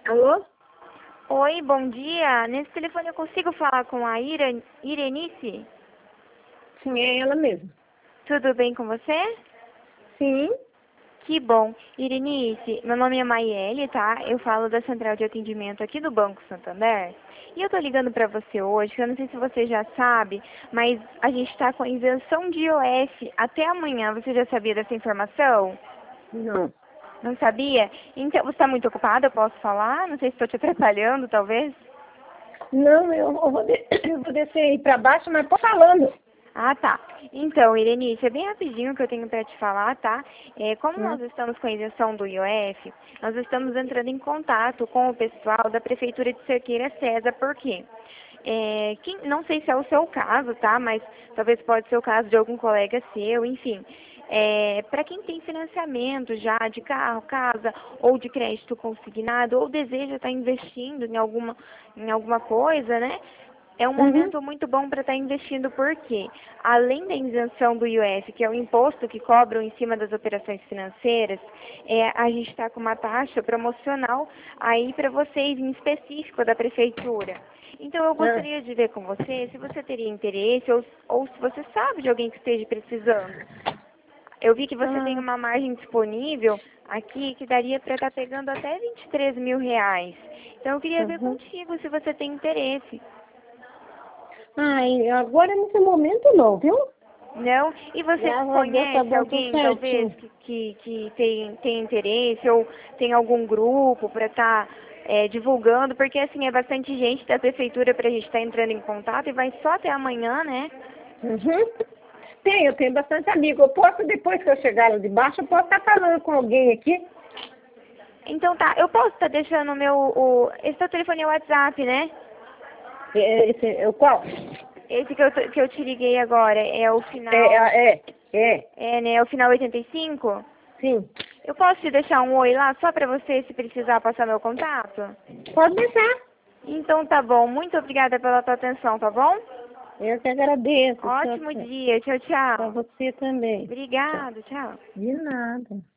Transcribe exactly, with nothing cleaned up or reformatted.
Alô? Oi, bom dia. Nesse telefone eu consigo falar com a Ira, Irenice? Sim, é ela mesma. Tudo bem com você? Sim. Que bom. Irenice, meu nome é Maiele, tá? Eu falo da Central de Atendimento aqui do Banco Santander. E eu tô ligando pra você hoje, que eu não sei se você já sabe, mas a gente tá com isenção de I O F até amanhã. Você já sabia dessa informação? Não. Não sabia? Então, você está muito ocupada, eu posso falar? Não sei se estou te atrapalhando, talvez. Não, eu, eu vou, de- eu vou descer aí pra baixo, mas tô falando. Ah, tá. Então, Irenice, é bem rapidinho que eu tenho para te falar, tá? É, como Hum. nós estamos com a isenção do I O F, nós estamos entrando em contato com o pessoal da Prefeitura de Cerqueira César, por quê? É, quem, não sei se é o seu caso, tá? Mas talvez pode ser o caso de algum colega seu, enfim. É, para quem tem financiamento já de carro, casa ou de crédito consignado ou deseja estar investindo em alguma, em alguma coisa, né? É um Uhum. momento muito bom para estar investindo porque, além da isenção do I O F, que é o imposto que cobram em cima das operações financeiras, é, a gente está com uma taxa promocional aí para vocês, em específico da prefeitura. Então eu Ah. gostaria de ver com você se você teria interesse ou, ou se você sabe de alguém que esteja precisando. Eu vi que você tem Ah. uma margem disponível aqui que daria para estar pegando até vinte e três mil reais. Então eu queria ver Uhum. contigo se você tem interesse. Ai, agora nesse momento não, viu? Não? E você Graças a Deus tá conhece dando tudo alguém, talvez, certinho. que, que, que tem, tem interesse ou tem algum grupo para estar divulgando? Porque, assim, é bastante gente da prefeitura para a gente estar entrando em contato e vai só até amanhã, né? Uhum. Tem, eu tenho bastante amigo. Eu posso, depois que eu chegar lá de baixo, eu posso estar falando com alguém aqui. Então tá, eu posso estar deixando o meu... O, esse seu telefone é o WhatsApp, né? É, esse, é o qual? Esse que eu, tô- que eu te liguei agora é o É, final... é, é, é, É, né? É o final oitenta e cinco? sim. Eu posso te deixar um oi lá só para você, se precisar passar meu contato? Pode deixar. Então tá bom. Muito obrigada pela tua atenção, tá bom? Eu que agradeço. Tchau, Ótimo tchau. dia. Tchau, Pra tchau. você também. Tchau. Obrigada, tchau. De nada.